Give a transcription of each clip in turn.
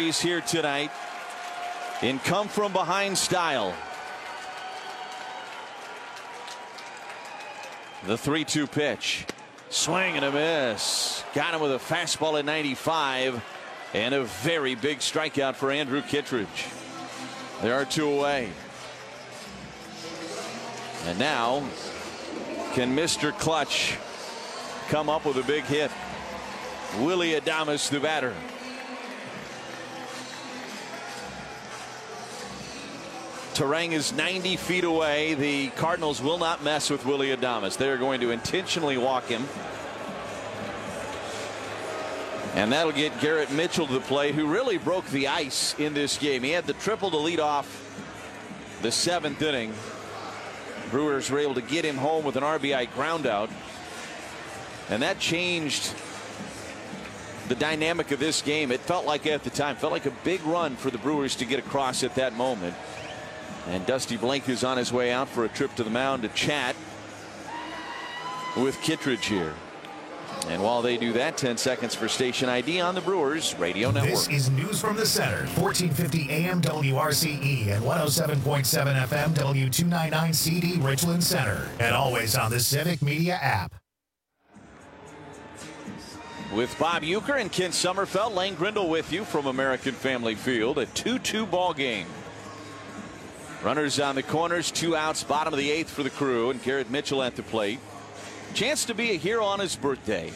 Phillies here tonight in come-from-behind style. The 3-2 pitch. Swing and a miss. Got him with a fastball at 95. And a very big strikeout for Andrew Kittredge. There are two away. And now, can Mr. Clutch come up with a big hit? Willy Adames, the batter. Turang is 90 feet away. The Cardinals will not mess with Willy Adames. They're going to intentionally walk him. And that'll get Garrett Mitchell to the plate, who really broke the ice in this game. He had the triple to lead off the 7th inning. Brewers were able to get him home with an RBI groundout. And that changed the dynamic of this game. It felt like at the time, felt like a big run for the Brewers to get across at that moment. And Dusty Blank is on his way out for a trip to the mound to chat with Kittredge here. And while they do that, 10 seconds for station ID on the Brewers Radio Network. This is News from the Center, 1450 AM WRCE and 107.7 FM W299 CD Richland Center. And always on the Civic Media app. With Bob Uecker and Ken Sommerfeld, Lane Grindle with you from American Family Field. A 2-2 ball game. Runners on the corners, 2 outs, bottom of the 8th for the Crew, and Garrett Mitchell at the plate. Chance to be a hero on his birthday.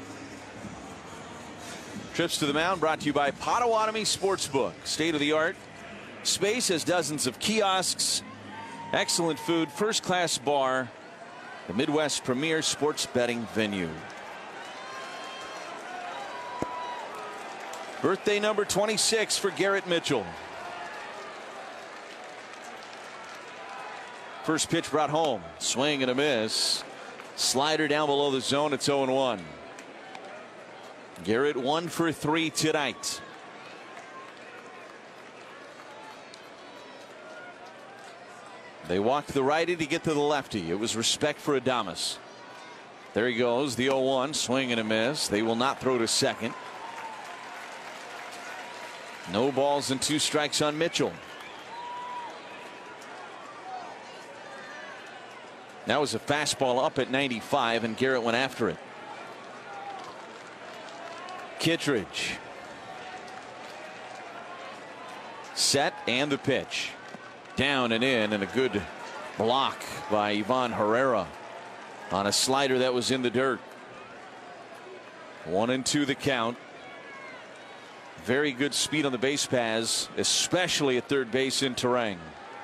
Trips to the mound brought to you by Potawatomi Sportsbook. State-of-the-art space has dozens of kiosks, excellent food, first-class bar, the Midwest premier sports betting venue. Birthday number 26 for Garrett Mitchell. First pitch brought home. Swing and a miss. Slider down below the zone. It's 0-1. Garrett 1 for 3 tonight. They walked the righty to get to the lefty. It was respect for Adames. There he goes. The 0-1. Swing and a miss. They will not throw to second. No balls and 2 strikes on Mitchell. That was a fastball up at 95, and Garrett went after it. Kittredge. Set and the pitch. Down and in, and a good block by Ivan Herrera on a slider that was in the dirt. 1-2 the count. Very good speed on the base paths, especially at third base in Turang.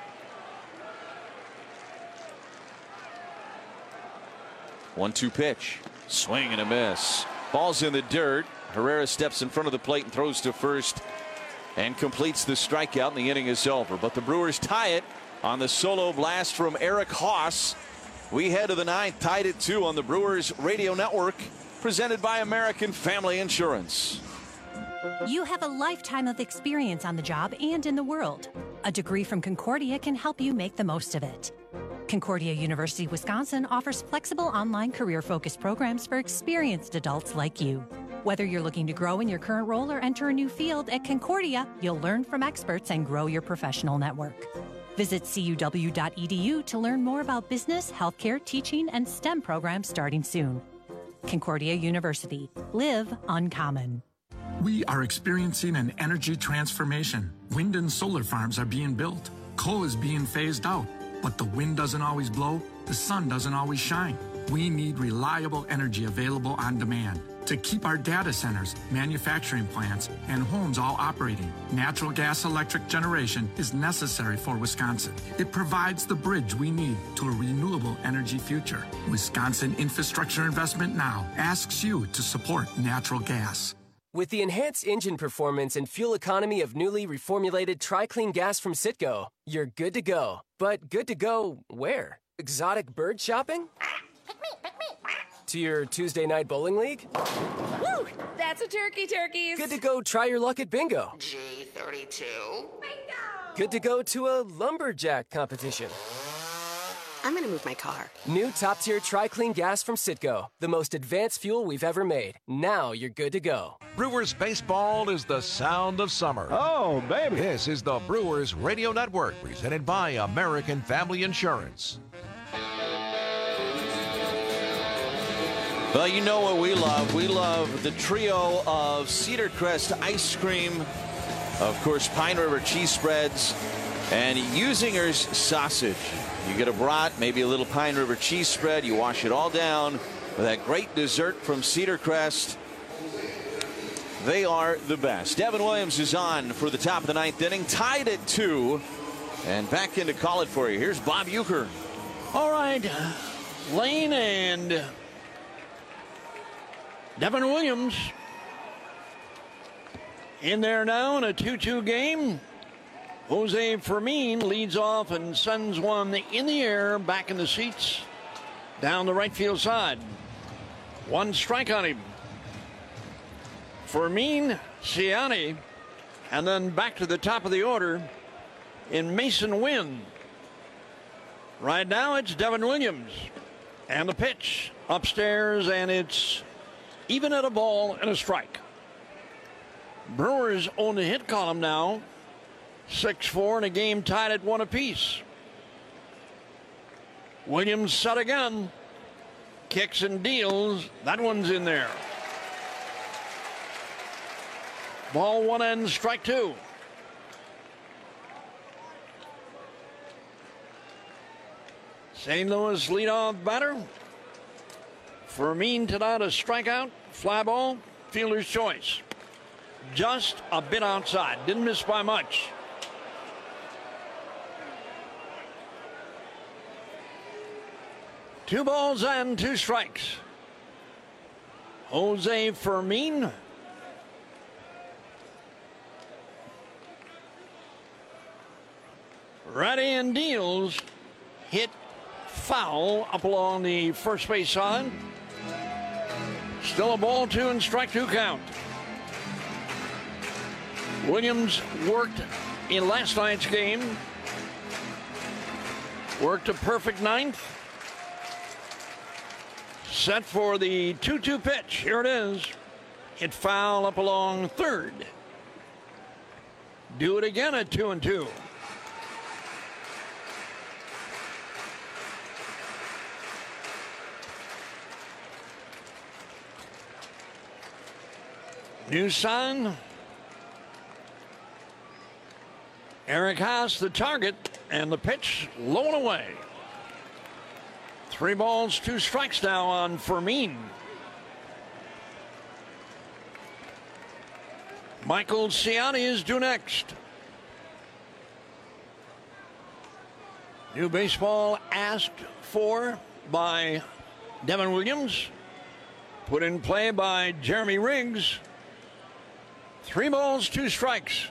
1-2 pitch. Swing and a miss. Ball's in the dirt. Herrera steps in front of the plate and throws to first and completes the strikeout, and the inning is over. But the Brewers tie it on the solo blast from Eric Haas. We head to the 9th, tied at 2 on the Brewers Radio Network, presented by American Family Insurance. You have a lifetime of experience on the job and in the world. A degree from Concordia can help you make the most of it. Concordia University Wisconsin offers flexible online career-focused programs for experienced adults like you. Whether you're looking to grow in your current role or enter a new field, at Concordia, you'll learn from experts and grow your professional network. Visit cuw.edu to learn more about business, healthcare, teaching, and STEM programs starting soon. Concordia University. Live uncommon. We are experiencing an energy transformation. Wind and solar farms are being built. Coal is being phased out. But the wind doesn't always blow, the sun doesn't always shine. We need reliable energy available on demand to keep our data centers, manufacturing plants, and homes all operating. Natural gas electric generation is necessary for Wisconsin. It provides the bridge we need to a renewable energy future. Wisconsin Infrastructure Investment Now asks you to support natural gas. With the enhanced engine performance and fuel economy of newly reformulated Tri-Clean gas from Citgo, you're good to go. But good to go where? Exotic bird shopping? To your Tuesday night bowling league? Woo! That's a turkeys. Good to go try your luck at bingo. G32. Bingo! Good to go to a lumberjack competition. I'm going to move my car. New top-tier Tri-Clean gas from Citgo. The most advanced fuel we've ever made. Now you're good to go. Brewers baseball is the sound of summer. Oh, baby. This is the Brewers Radio Network, presented by American Family Insurance. Well, you know what we love. We love the trio of Cedar Crest ice cream, of course, Pine River cheese spreads, and Usinger's sausage. You get a brat, maybe a little Pine River cheese spread. You wash it all down with that great dessert from Cedar Crest. They are the best. Devin Williams is on for the top of the ninth inning, tied at 2, and back in to call it for you. Here's Bob Uecker. All right, Lane and Devin Williams in there now in a 2-2 game. Jose Fermin leads off and sends one in the air, back in the seats, down the right field side. One strike on him. Fermin, Ciani, and then back to the top of the order in Mason Wynn. Right now it's Devin Williams. And the pitch upstairs, and it's even at a ball and a strike. Brewers own the hit column now. 6-4 in a game tied at 1 apiece. Williams set again. Kicks and deals. That one's in there. Ball 1 and strike 2. St. Louis leadoff batter. Fermin tonight a strikeout. Fly ball. Fielder's choice. Just a bit outside. Didn't miss by much. Two balls and 2 strikes. Jose Fermin. Ready and deals. Hit foul up along the first base side. Still a ball 2 and strike 2 count. Williams worked in last night's game. Worked a perfect 9th. Set for the 2-2 pitch. Here it is. Hit foul up along third. Do it again at 2-2. New sign. Eric Haas the target, and the pitch low and away. 3 balls, 2 strikes now on Fermin. Michael Ciani is due next. New baseball asked for by Devin Williams. Put in play by Jeremy Riggs. 3 balls, 2 strikes.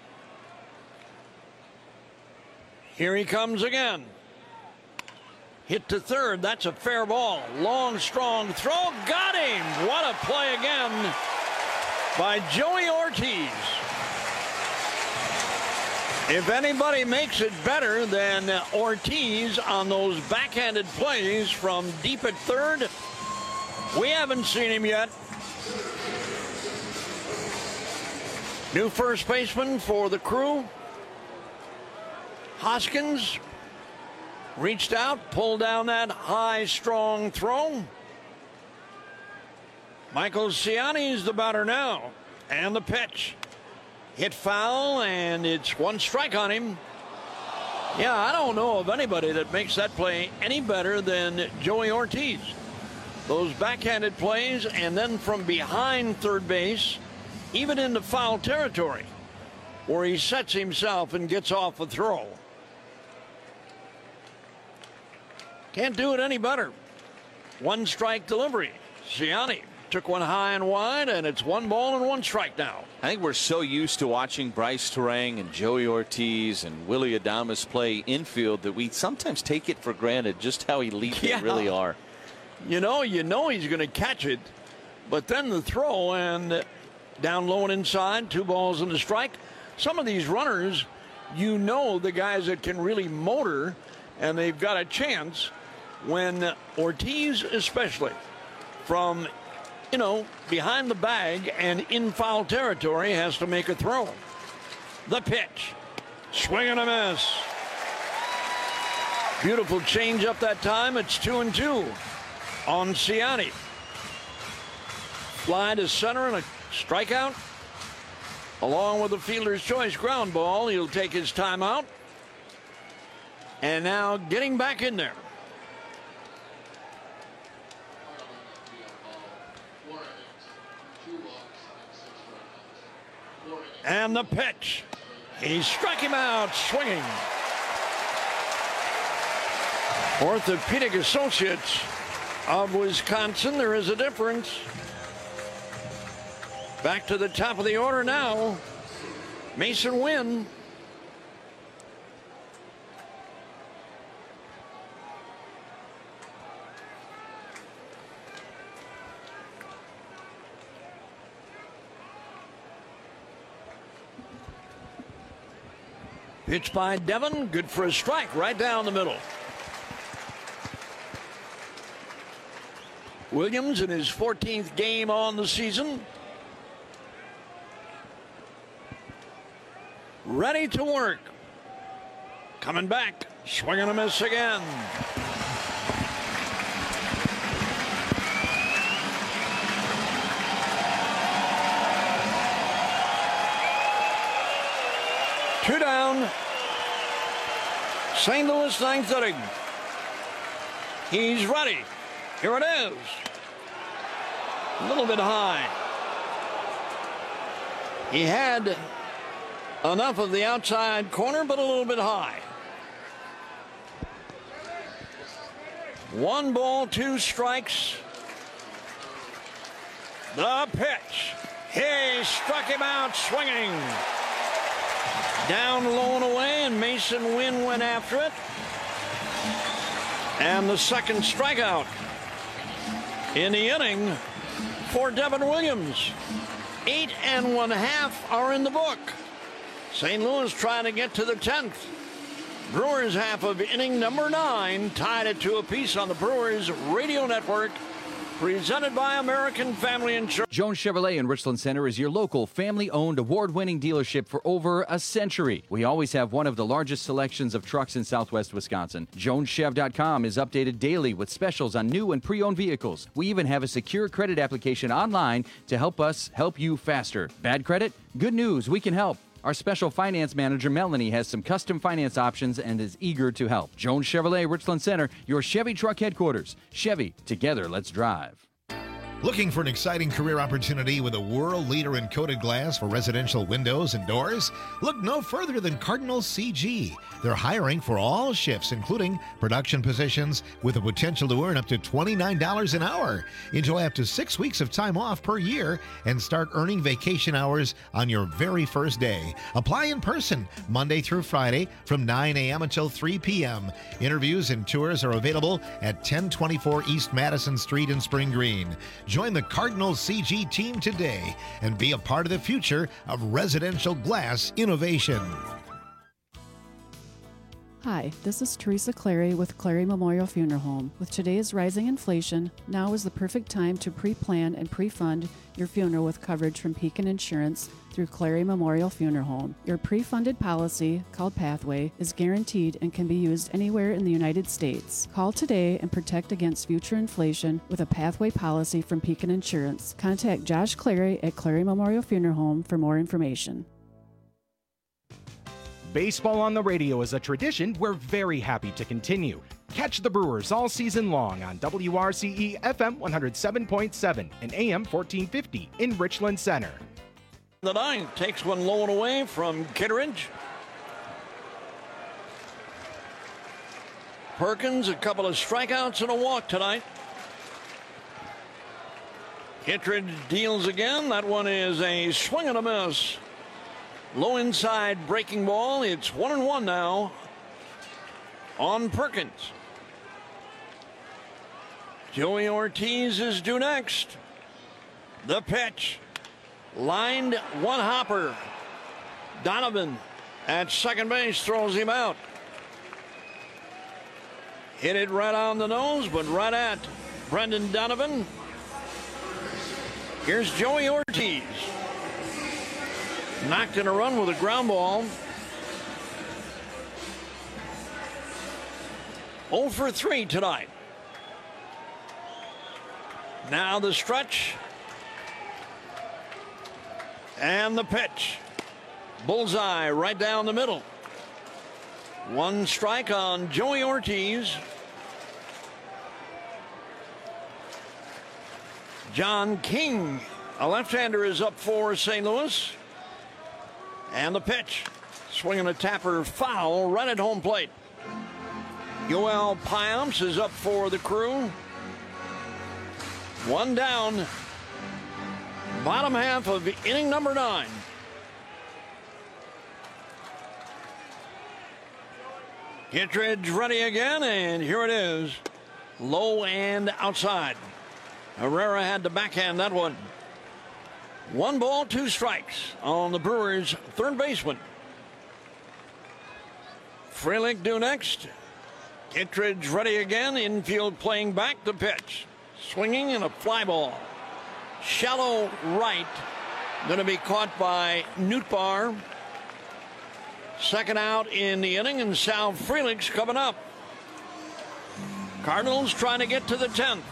Here he comes again. Hit to third. That's a fair ball. Long, strong throw. Got him. What a play again by Joey Ortiz. If anybody makes it better than Ortiz on those backhanded plays from deep at third, we haven't seen him yet. New first baseman for the Crew. Hoskins reached out, pulled down that high, strong throw. Michael Ciani is the batter now. And the pitch. Hit foul, and it's 1 strike on him. Yeah, I don't know of anybody that makes that play any better than Joey Ortiz. Those backhanded plays, and then from behind third base, even into foul territory, where he sets himself and gets off a throw. Can't do it any better. 1 strike delivery. Ciani took one high and wide, and it's 1 ball and 1 strike now. I think we're so used to watching Bryce Terang and Joey Ortiz and Willy Adames play infield that we sometimes take it for granted just how elite they really are. You know he's going to catch it, but then the throw, and down low and inside, 2 balls and a strike. Some of these runners, the guys that can really motor and they've got a chance when Ortiz, especially from, behind the bag and in foul territory, has to make a throw. The pitch. Swing and a miss. Beautiful change up that time. It's 2-2 on Ciani. Fly to center and a strikeout. Along with the fielder's choice ground ball, he'll take his timeout. And now getting back in there. And the pitch. He struck him out swinging. Orthopedic Associates of Wisconsin, there is a difference. Back to the top of the order now, Mason Wynn. Pitch by Devon, good for a strike right down the middle. Williams in his 14th game on the season. Ready to work. Coming back. Swing and a miss again. Two down. St. Louis ninth inning. He's ready. Here it is. A little bit high. He had enough of the outside corner, but a little bit high. 1 ball, 2 strikes. The pitch. He struck him out swinging. Down low and away, and Mason Wynn went after it. And the second strikeout in the inning for Devin Williams. 8 1/2 are in the book. St. Louis trying to get to the 10th. Brewers half of inning number 9 tied it to apiece on the Brewers Radio Network. Presented by American Family Insurance. Jones Chevrolet in Richland Center is your local family-owned, award-winning dealership for over a century. We always have one of the largest selections of trucks in southwest Wisconsin. JonesChev.com is updated daily with specials on new and pre-owned vehicles. We even have a secure credit application online to help us help you faster. Bad credit? Good news, we can help. Our special finance manager, Melanie, has some custom finance options and is eager to help. Jones Chevrolet, Richland Center, your Chevy truck headquarters. Chevy, together, let's drive. Looking for an exciting career opportunity with a world leader in coated glass for residential windows and doors? Look no further than Cardinal CG. They're hiring for all shifts, including production positions, with the potential to earn up to $29 an hour. Enjoy up to 6 weeks of time off per year and start earning vacation hours on your very first day. Apply in person Monday through Friday from 9 a.m. until 3 p.m. Interviews and tours are available at 1024 East Madison Street in Spring Green. Join the Cardinal CG team today and be a part of the future of residential glass innovation. Hi, this is Teresa Clary with Clary Memorial Funeral Home. With today's rising inflation, now is the perfect time to pre-plan and pre-fund your funeral with coverage from Pekin Insurance through Clary Memorial Funeral Home. Your pre-funded policy, called Pathway, is guaranteed and can be used anywhere in the United States. Call today and protect against future inflation with a Pathway policy from Pekin Insurance. Contact Josh Clary at Clary Memorial Funeral Home for more information. Baseball on the radio is a tradition we're very happy to continue. Catch the Brewers all season long on WRCE FM 107.7 and AM 1450 in Richland Center. The ninth takes one low and away from Kittredge. Perkins, a couple of strikeouts and a walk tonight. Kittredge deals again. That one is a swing and a miss. Low inside breaking ball. It's 1-1 now on Perkins. Joey Ortiz is due next. The pitch. Lined one hopper. Donovan at second base throws him out. Hit it right on the nose, but right at Brendan Donovan. Here's Joey Ortiz. Knocked in a run with a ground ball. 0 for 3 tonight. Now the stretch. And the pitch. Bullseye right down the middle. 1 strike on Joey Ortiz. John King, a left-hander, is up for St. Louis. And the pitch. Swinging a tapper foul right at home plate. Yoel Payamps is up for the Crew. 1 down. Bottom half of inning number 9. Kittredge ready again, and here it is. Low and outside. Herrera had to backhand that one. 1 ball, 2 strikes on the Brewers' third baseman. Frelick due next. Kittredge ready again. Infield playing back the pitch. Swinging and a fly ball. Shallow right. Going to be caught by Nootbaar. Second out in the inning, and Sal Frelick's coming up. Cardinals trying to get to the 10th.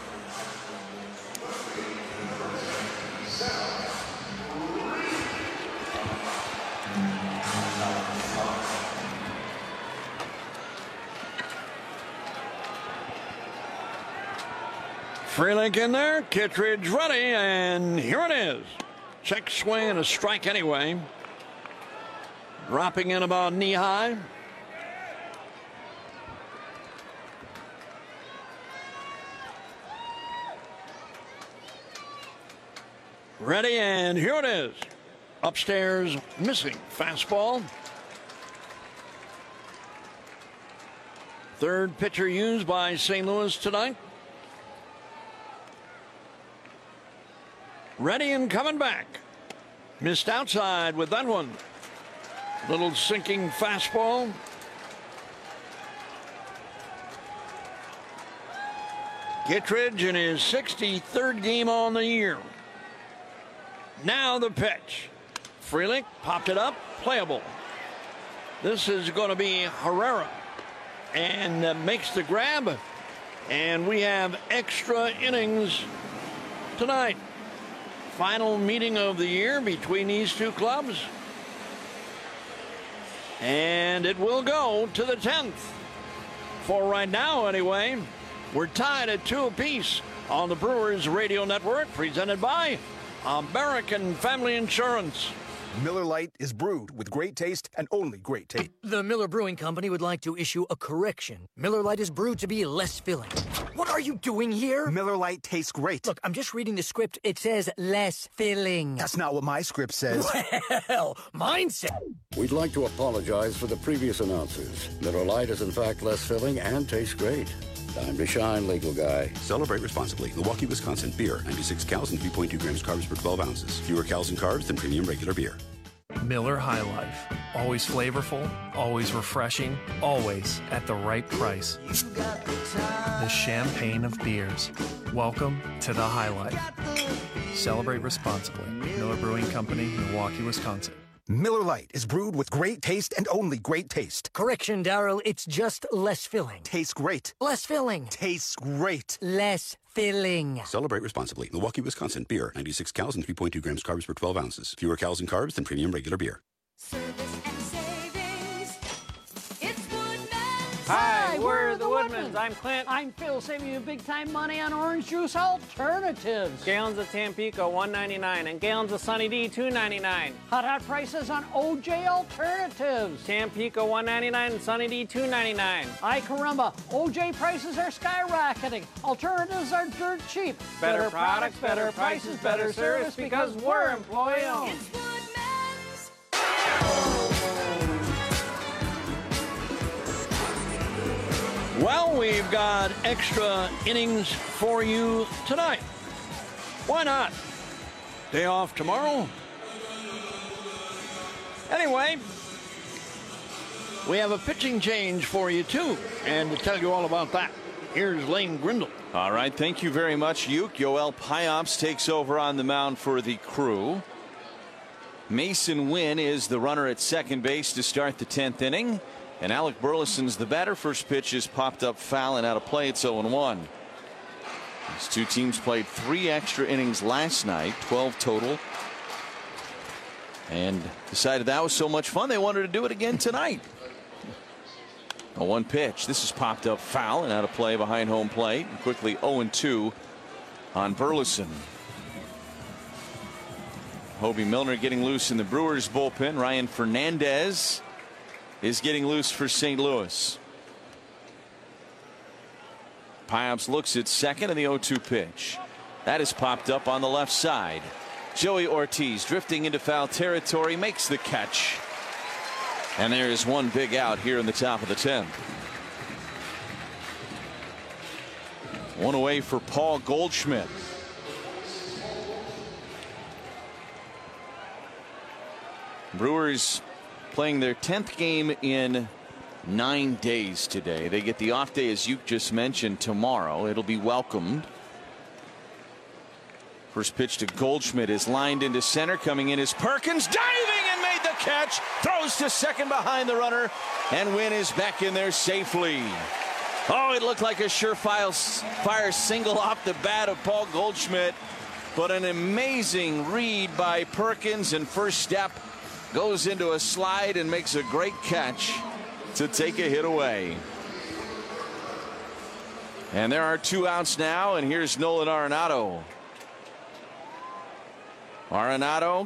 Frelick in there, Kittredge ready, and here it is. Check swing and a strike anyway. Dropping in about knee high. Ready, and here it is. Upstairs, missing fastball. Third pitcher used by St. Louis tonight. Ready and coming back. Missed outside with that one. Little sinking fastball. Kittredge in his 63rd game on the year. Now the pitch. Frelick popped it up, playable. This is going to be Herrera, and makes the grab. And we have extra innings tonight. Final meeting of the year between these two clubs. And it will go to the 10th. For right now, anyway, we're tied at 2 apiece on the Brewers Radio Network, presented by American Family Insurance. Miller Lite is brewed with great taste and only great taste. The Miller Brewing Company would like to issue a correction. Miller Lite is brewed to be less filling. What are you doing here? Miller Lite tastes great. Look, I'm just reading the script. It says less filling. That's not what my script says. Well, mine says. We'd like to apologize for the previous announcers. Miller Lite is in fact less filling and tastes great. Time to shine, legal guy. Celebrate responsibly. Milwaukee, Wisconsin. Beer. 96 calories and 3.2 grams carbs per 12 ounces. Fewer calories and carbs than premium regular beer. Miller High Life. Always flavorful, always refreshing, always at the right price. The champagne of beers. Welcome to the High Life. Celebrate responsibly. Miller Brewing Company, Milwaukee, Wisconsin. Miller Lite is brewed with great taste and only great taste. Correction, Darryl. It's just less filling. Tastes great. Less filling. Tastes great. Less filling. Celebrate responsibly. Milwaukee, Wisconsin. Beer. 96 calories and 3.2 grams carbs per 12 ounces. Fewer calories and carbs than premium regular beer. Hi, we're the Woodmans. I'm Clint. I'm Phil, saving you big time money on orange juice alternatives. Gallons of Tampico, $1.99, and gallons of Sunny D, $2.99. Hot prices on OJ alternatives. Tampico, $1.99, and Sunny D, $2.99. Ay caramba, OJ prices are skyrocketing. Alternatives are dirt cheap. Better products, better prices, better service, because we're employee owned. Well, we've got extra innings for you tonight. Why not? Day off tomorrow. Anyway, we have a pitching change for you, too. And to tell you all about that, here's Lane Grindle. All right, thank you very much, Uke. Yoel Payamps takes over on the mound for the Crew. Mason Wynn is the runner at second base to start the 10th inning. And Alec Burleson's the batter. First pitch is popped up foul and out of play. It's 0-1. These two teams played 3 extra innings last night, 12 total, and decided that was so much fun they wanted to do it again tonight. A 1 pitch. This is popped up foul and out of play behind home plate. And quickly 0-2 on Burleson. Hobie Milner getting loose in the Brewers bullpen. Ryan Fernandez is getting loose for St. Louis. Payamps looks at second, and the 0-2 pitch. That is popped up on the left side. Joey Ortiz drifting into foul territory, makes the catch. And there is one big out here in the top of the 10th. One away for Paul Goldschmidt. Brewers playing their 10th game in 9 days today. They get the off day, as you just mentioned, tomorrow. It'll be welcomed. First pitch to Goldschmidt is lined into center. Coming in is Perkins, diving and made the catch. Throws to second behind the runner, and Wynn is back in there safely. Oh, it looked like a surefire single off the bat of Paul Goldschmidt, but an amazing read by Perkins, and first step goes into a slide and makes a great catch to take a hit away. And there are 2 outs now, and here's Nolan Arenado. Arenado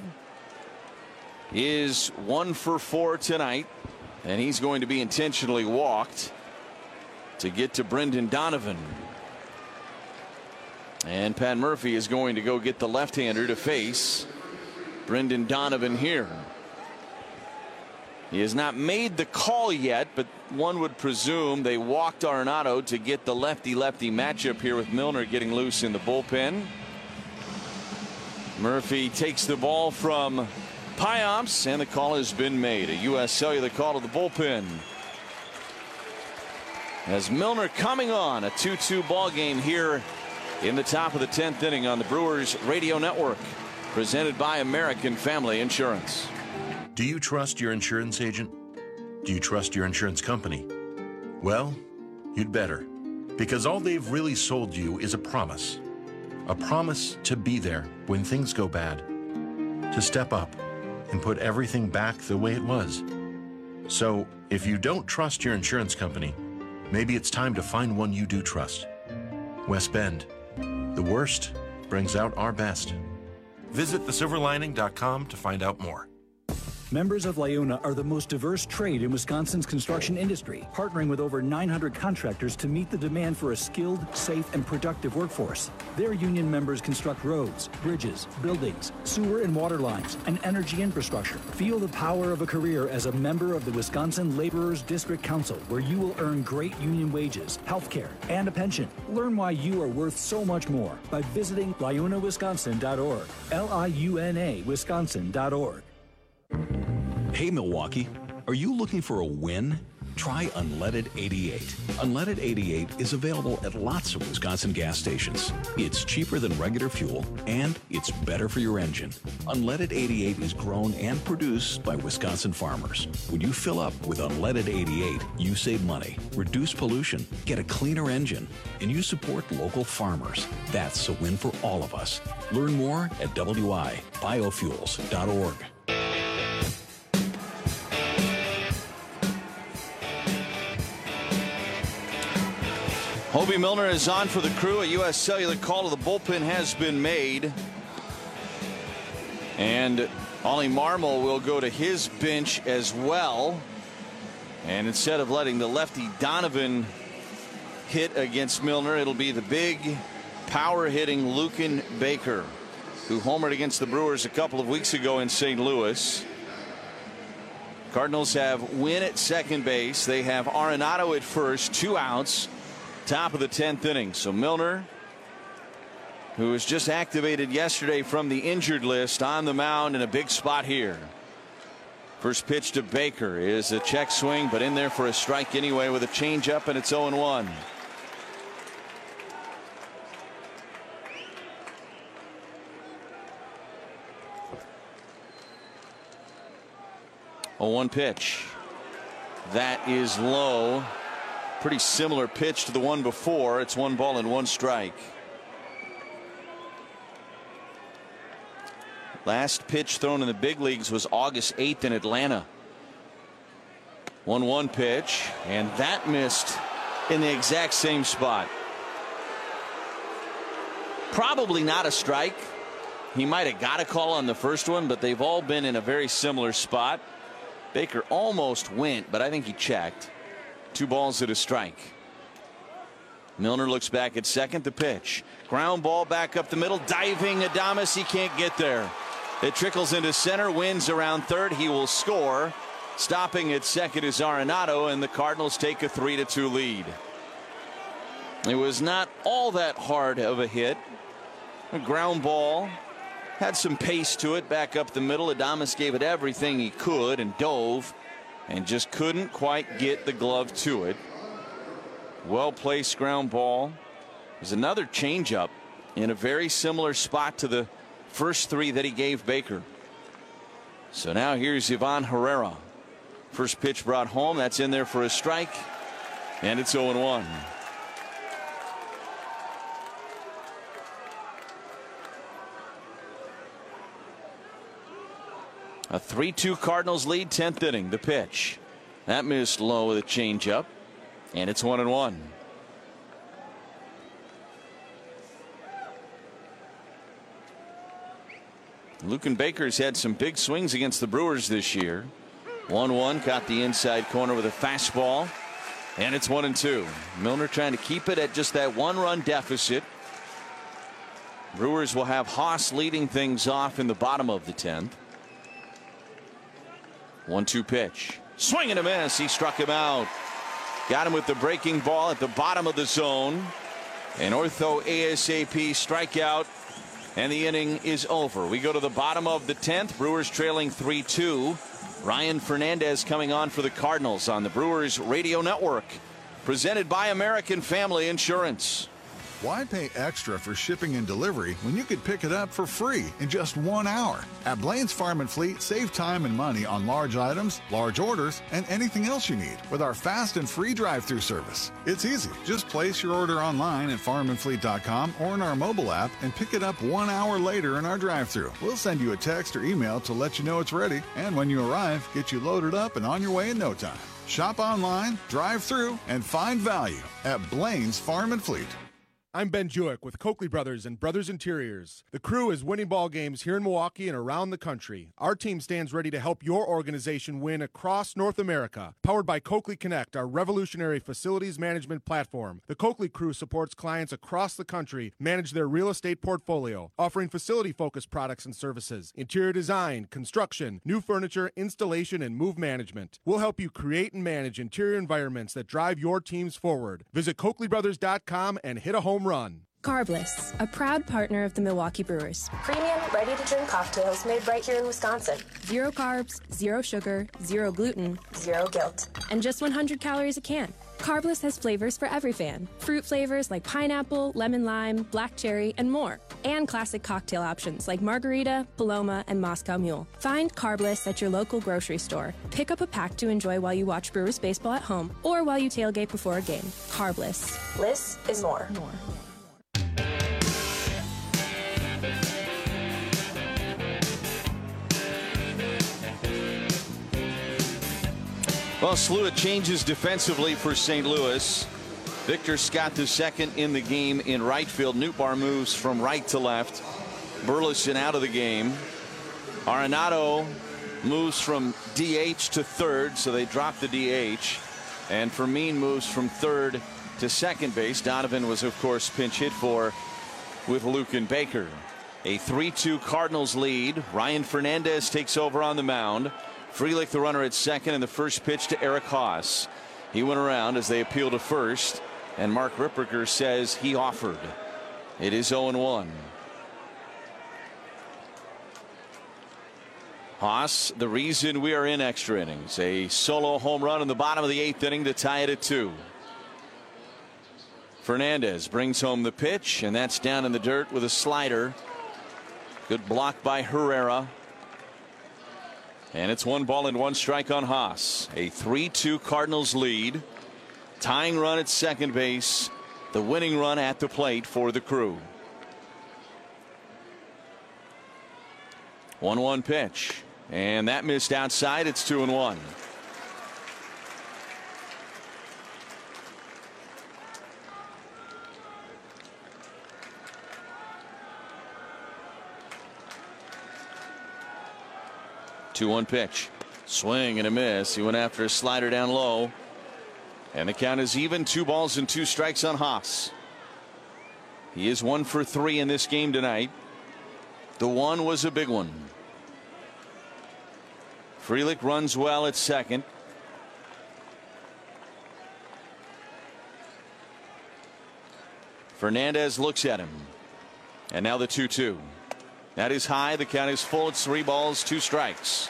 is 1 for 4 tonight, and he's going to be intentionally walked to get to Brendan Donovan. And Pat Murphy is going to go get the left-hander to face Brendan Donovan here. He has not made the call yet, but one would presume they walked Arenado to get the lefty-lefty matchup here with Milner getting loose in the bullpen. Murphy takes the ball from Payamps, and the call has been made. A U.S. Cellular call to the bullpen. As Milner coming on, a 2-2 ball game here in the top of the 10th inning on the Brewers Radio Network, presented by American Family Insurance. Do you trust your insurance agent? Do you trust your insurance company? Well, you'd better, because all they've really sold you is a promise to be there when things go bad, to step up and put everything back the way it was. So if you don't trust your insurance company, maybe it's time to find one you do trust. West Bend, the worst brings out our best. Visit thesilverlining.com to find out more. Members of LIUNA are the most diverse trade in Wisconsin's construction industry, partnering with over 900 contractors to meet the demand for a skilled, safe, and productive workforce. Their union members construct roads, bridges, buildings, sewer and water lines, and energy infrastructure. Feel the power of a career as a member of the Wisconsin Laborers District Council, where you will earn great union wages, health care, and a pension. Learn why you are worth so much more by visiting liunawisconsin.org. LIUNA Wisconsin.org. Hey Milwaukee, are you looking for a win? Try Unleaded 88. Unleaded 88 is available at lots of Wisconsin gas stations. It's cheaper than regular fuel, and it's better for your engine. Unleaded 88 is grown and produced by Wisconsin farmers. When you fill up with Unleaded 88, you save money, reduce pollution, get a cleaner engine, and you support local farmers. That's a win for all of us. Learn more at wibiofuels.org. Hobie Milner is on for the Crew. A U.S. Cellular call to the bullpen has been made. And Ollie Marmol will go to his bench as well. And instead of letting the lefty Donovan hit against Milner, it'll be the big power-hitting Luken Baker, who homered against the Brewers a couple of weeks ago in St. Louis. Cardinals have Wynn at second base. They have Arenado at first, 2 outs. Top of the 10th inning. So Milner, who was just activated yesterday from the injured list, on the mound in a big spot here. First pitch to Baker is a check swing, but in there for a strike anyway with a changeup, and it's 0-1. A 1 pitch. That is low. Pretty similar pitch to the one before. It's 1 ball and 1 strike. Last pitch thrown in the big leagues was August 8th in Atlanta. 1-1 pitch, and that missed in the exact same spot. Probably not a strike. He might have got a call on the first one, but they've all been in a very similar spot. Baker almost went, but I think he checked. 2 balls and a strike. Milner looks back at second. The pitch. Ground ball back up the middle. Diving Adames. He can't get there. It trickles into center. Wins around third. He will score. Stopping at second is Arenado, and the Cardinals take a 3-2 lead. It was not all that hard of a hit. A ground ball. Had some pace to it back up the middle. Adames gave it everything he could and dove and just couldn't quite get the glove to it. Well placed ground ball. There's another changeup in a very similar spot to the first 3 that he gave Baker. So now here's Ivan Herrera. First pitch brought home. That's in there for a strike, and it's 0-1. A 3-2 Cardinals lead, 10th inning. The pitch. That missed low with a changeup, and it's 1-1. Luken Baker's had some big swings against the Brewers this year. 1-1, caught the inside corner with a fastball, and it's 1-2. Milner trying to keep it at just that 1-run deficit. Brewers will have Haas leading things off in the bottom of the 10th. 1-2 pitch. Swing and a miss. He struck him out. Got him with the breaking ball at the bottom of the zone. An ortho ASAP strikeout, and the inning is over. We go to the bottom of the 10th. Brewers trailing 3-2. Ryan Fernandez coming on for the Cardinals on the Brewers Radio Network. Presented by American Family Insurance. Why pay extra for shipping and delivery when you could pick it up for free in just 1 hour? At Blaine's Farm and Fleet, save time and money on large items, large orders, and anything else you need with our fast and free drive-through service. It's easy. Just place your order online at farmandfleet.com or in our mobile app and pick it up 1 hour later in our drive-through. We'll send you a text or email to let you know it's ready, and when you arrive, get you loaded up and on your way in no time. Shop online, drive through, and find value at Blaine's Farm and Fleet. I'm Ben Jewick with Coakley Brothers and Brothers Interiors. The crew is winning ball games here in Milwaukee and around the country. Our team stands ready to help your organization win across North America. Powered by Coakley Connect, our revolutionary facilities management platform. The Coakley crew supports clients across the country manage their real estate portfolio, offering facility-focused products and services, interior design, construction, new furniture, installation, and move management. We'll help you create and manage interior environments that drive your teams forward. Visit CoakleyBrothers.com and hit a home run. Carbless, a proud partner of the Milwaukee Brewers. Premium, ready-to-drink cocktails made right here in Wisconsin. 0 carbs, 0 sugar, 0 gluten, 0 guilt, and just 100 calories a can. Carbless has flavors for every fan. Fruit flavors like pineapple, lemon lime, black cherry, and more. And classic cocktail options like margarita, Paloma, and Moscow Mule. Find Carbless at your local grocery store. Pick up a pack to enjoy while you watch Brewers baseball at home or while you tailgate before a game. Carbless. Bliss is more. Well, a slew of changes defensively for St. Louis. Victor Scott II in the game in right field. Nootbaar moves from right to left. Burleson out of the game. Arenado moves from DH to third, so they drop the DH. And Fermin moves from third to second base. Donovan was, of course, pinch hit for with Luken Baker. A 3-2 Cardinals lead. Ryan Fernandez takes over on the mound. Frelick the runner at second, and the first pitch to Eric Haas. He went around as they appeal to first, and Mark Ripperger says he offered. It is 0-1. Haas, the reason we are in extra innings. A solo home run in the bottom of the 8th inning to tie it at 2. Fernandez brings home the pitch, and that's down in the dirt with a slider. Good block by Herrera. And it's 1-1 strike on Haas. A 3-2 Cardinals lead. Tying run at second base. The winning run at the plate for the Crew. 1-1 pitch. And that missed outside. It's 2-1. Two-one pitch. Swing and a miss. He went after a slider down low. And the count is even. 2 balls and 2 strikes on Haas. He is 1 for 3 in this game tonight. The one was a big one. Frelick runs well at second. Fernandez looks at him. And now the 2-2. That is high. The count is full. It's 3 balls, 2 strikes.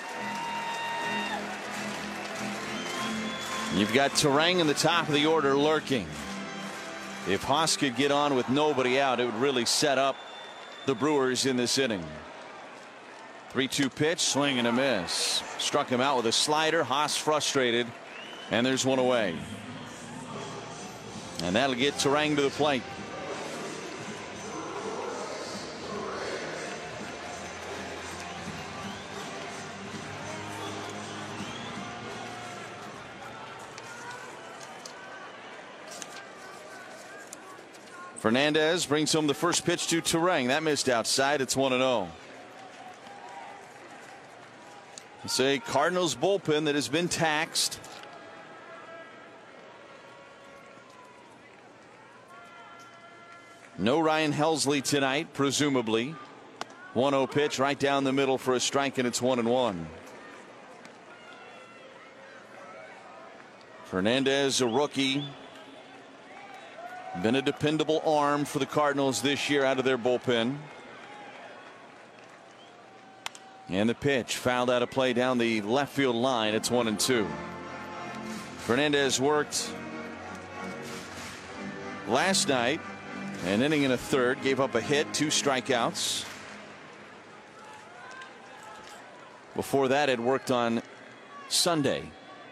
You've got Turang in the top of the order lurking. If Haas could get on with nobody out, it would really set up the Brewers in this inning. 3-2 pitch, swing and a miss. Struck him out with a slider. Haas frustrated, and there's one away. And that'll get Turang to the plate. Fernandez brings home the first pitch to Turang. That missed outside. It's 1-0. It's a Cardinals bullpen that has been taxed. No Ryan Helsley tonight, presumably. 1-0 pitch right down the middle for a strike, and it's 1-1. Fernandez, a rookie. Been a dependable arm for the Cardinals this year out of their bullpen. And the pitch fouled out of play down the left field line. It's 1-2. Fernandez worked last night, an inning and a third, gave up a hit, 2 strikeouts. Before that, had worked on Sunday.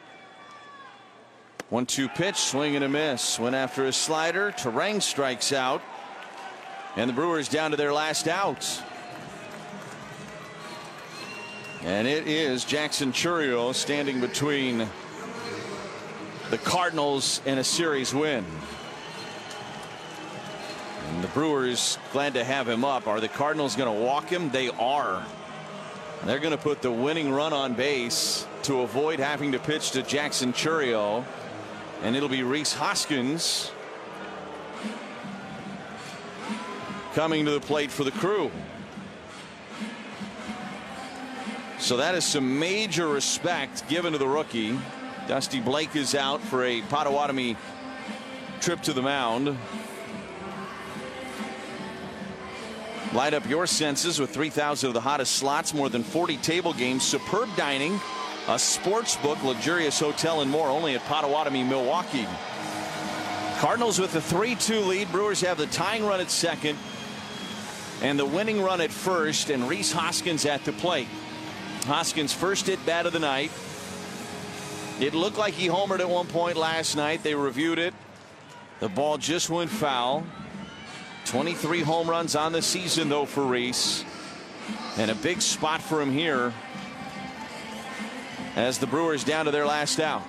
1-2 pitch, swing and a miss. Went after a slider. Turang strikes out. And the Brewers down to their last out. And it is Jackson Chourio standing between the Cardinals and a series win. And the Brewers glad to have him up. Are the Cardinals going to walk him? They are. They're going to put the winning run on base to avoid having to pitch to Jackson Chourio. And it'll be Rhys Hoskins coming to the plate for the Crew. So that is some major respect given to the rookie. Dusty Blake is out for a Potawatomi trip to the mound. Light up your senses with 3,000 of the hottest slots, more than 40 table games, superb dining, a sports book, luxurious hotel, and more, only at Potawatomi, Milwaukee. Cardinals with a 3-2 lead. Brewers have the tying run at second and the winning run at first, and Rhys Hoskins at the plate. Hoskins' first at bat of the night. It looked like he homered at one point last night. They reviewed it. The ball just went foul. 23 home runs on the season, though, for Rhys. And a big spot for him here as the Brewers down to their last out.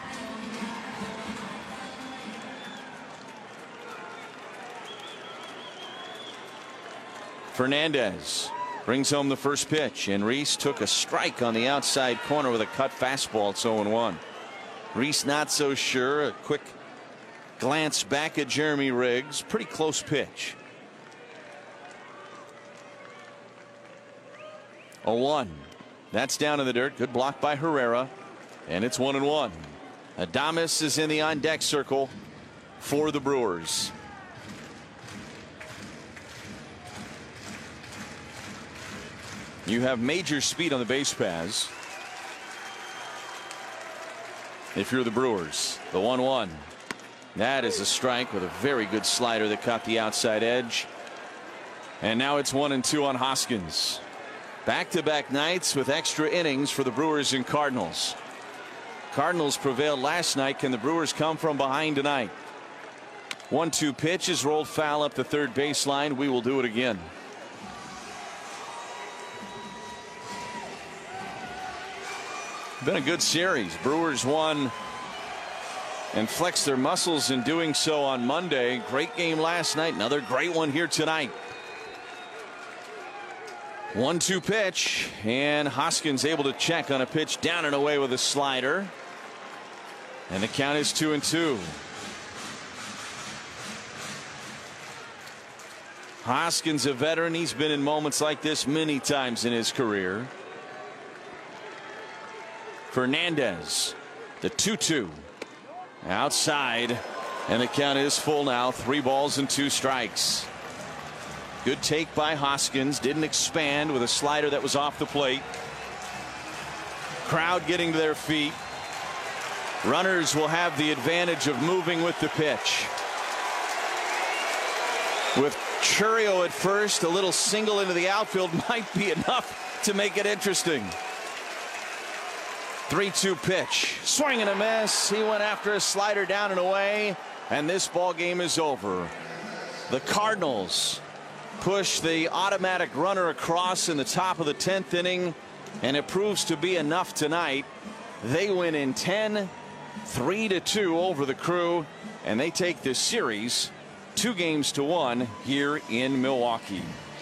Fernandez brings home the first pitch, and Rhys took a strike on the outside corner with a cut fastball. It's 0-1. Rhys not so sure. A quick glance back at Jeremy Riggs. Pretty close pitch. 0-1. That's down in the dirt. Good block by Herrera. And it's 1-1. Adames is in the on deck circle for the Brewers. You have major speed on the base paths. If you're the Brewers, the 1-1. That is a strike with a very good slider that caught the outside edge. And now it's 1-2 on Hoskins. Back-to-back nights with extra innings for the Brewers and Cardinals. Cardinals prevailed last night. Can the Brewers come from behind tonight? 1-2 pitch is rolled foul up the third baseline. We will do it again. Been a good series. Brewers won and flexed their muscles in doing so on Monday. Great game last night. Another great one here tonight. 1-2 pitch, and Hoskins able to check on a pitch down and away with a slider. And the count is 2-2. Hoskins, a veteran. He's been in moments like this many times in his career. Fernandez, the 2-2. Outside, and the count is full now. 3 balls and 2 strikes. Good take by Hoskins. Didn't expand with a slider that was off the plate. Crowd getting to their feet. Runners will have the advantage of moving with the pitch. With Chourio at first, a little single into the outfield might be enough to make it interesting. 3-2 pitch. Swing and a miss. He went after a slider down and away, and this ball game is over. The Cardinals push the automatic runner across in the top of the 10th inning, and it proves to be enough tonight. They win in 10, 3-2 over the Crew, and they take this series 2-1 here in Milwaukee.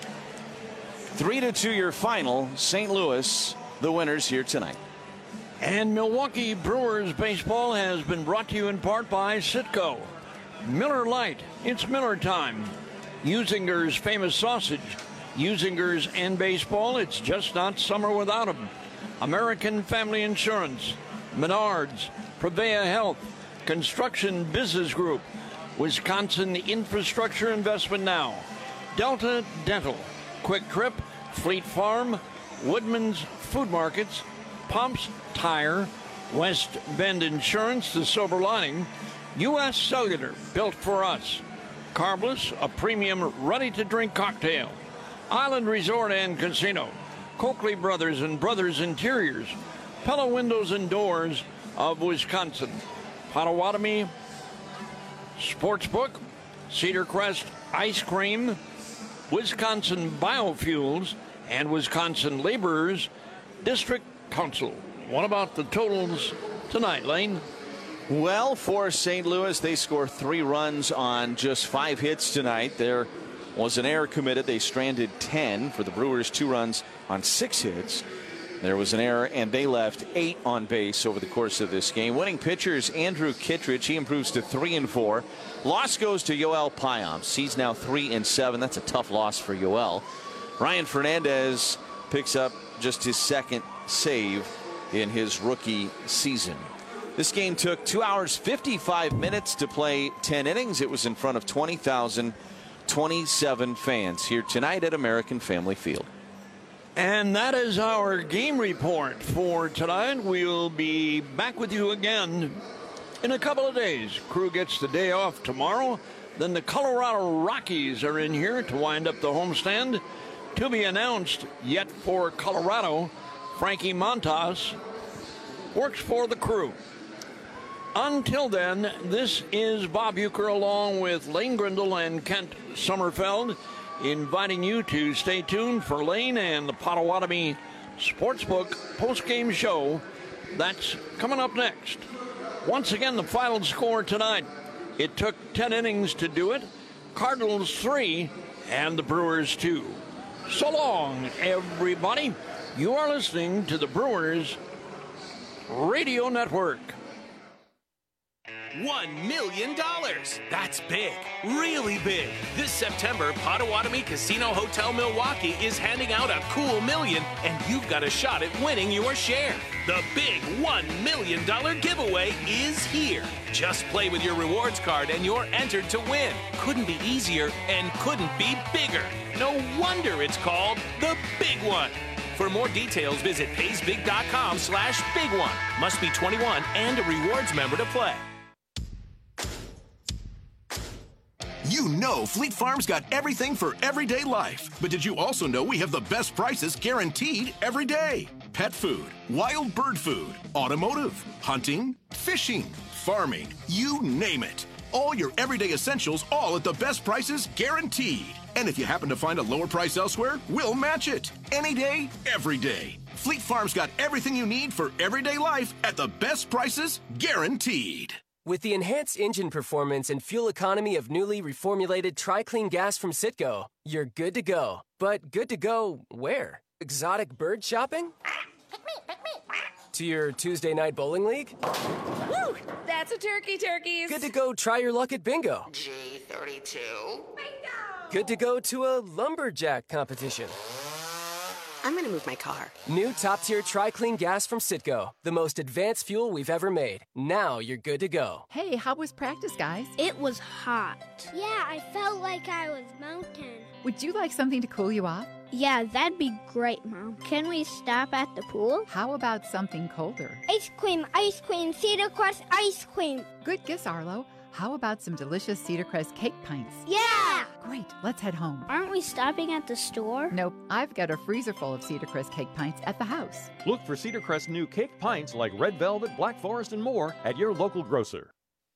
3-2 your final. St. Louis the winners here tonight. And Milwaukee Brewers baseball has been brought to you in part by Citgo. Miller Lite, it's Miller time. Usinger's famous sausage. Usinger's and baseball, it's just not summer without them. American Family Insurance, Menards, Prevea Health, Construction Business Group, Wisconsin Infrastructure Investment Now, Delta Dental, Quick Trip, Fleet Farm, Woodman's Food Markets, Pumps Tire, West Bend Insurance, The Silver Lining, U.S. Cellular, built for us, Carbless, a premium ready-to-drink cocktail, Island Resort and Casino, Coakley Brothers and Brothers Interiors, Pella Windows and Doors of Wisconsin, Potawatomi Sportsbook, Cedar Crest Ice Cream, Wisconsin Biofuels, and Wisconsin Laborers District Council. What about the totals tonight, Lane? Well, for St. Louis, they score 3 runs on just 5 hits tonight. There was an error committed. They stranded 10. For the Brewers, 2 runs on 6 hits. There was an error, and they left 8 on base over the course of this game. Winning pitchers, Andrew Kittredge. He improves to 3-4. Loss goes to Yoel Payamps. He's now 3-7. That's a tough loss for Yoel. Ryan Fernandez picks up just his 2nd save in his rookie season. This game took 2 hours 55 minutes to play 10 innings. It was in front of 20,027 fans here tonight at American Family Field. And that is our game report for tonight. We'll be back with you again in a couple of days. Crew gets the day off tomorrow. Then the Colorado Rockies are in here to wind up the homestand. To be announced yet for Colorado, Frankie Montas works for the Crew. Until then, this is Bob Uecker along with Lane Grindle and Kent Sommerfeld, inviting you to stay tuned for Lane and the Potawatomi Sportsbook post-game show. That's coming up next. Once again, the final score tonight. It took 10 innings to do it. Cardinals 3 and the Brewers 2. So long, everybody. You are listening to the Brewers Radio Network. $1 million. That's big, really big. This September, Potawatomi Casino Hotel Milwaukee is handing out a cool million, and you've got a shot at winning your share. The big $1 million giveaway is here. Just play with your rewards card and you're entered to win. Couldn't be easier and couldn't be bigger. No wonder it's called the Big One. For more details, visit paysbig.com/big1. Must be 21 and a rewards member to play. You know Fleet Farm's got everything for everyday life. But did you also know we have the best prices guaranteed every day? Pet food, wild bird food, automotive, hunting, fishing, farming, you name it. All your everyday essentials, all at the best prices guaranteed. And if you happen to find a lower price elsewhere, we'll match it. Any day, every day. Fleet Farm's got everything you need for everyday life at the best prices guaranteed. With the enhanced engine performance and fuel economy of newly reformulated TriClean gas from Citgo, you're good to go. But good to go where? Exotic bird shopping? To your Tuesday night bowling league? Woo! That's a turkeys. Good to go try your luck at bingo. G32. Bingo! Good to go to a lumberjack competition. I'm gonna move my car. New top-tier TriClean gas from Citgo. The most advanced fuel we've ever made. Now you're good to go. Hey, how was practice, guys? It was hot. Yeah, I felt like I was melting. Would you like something to cool you off? Yeah, that'd be great, Mom. Can we stop at the pool? How about something colder? Ice cream, Cedar Crest ice cream. Good guess, Arlo. How about some delicious Cedar Crest cake pints? Yeah! Great, let's head home. Aren't we stopping at the store? Nope, I've got a freezer full of Cedar Crest cake pints at the house. Look for Cedar Crest new cake pints like Red Velvet, Black Forest, and more at your local grocer.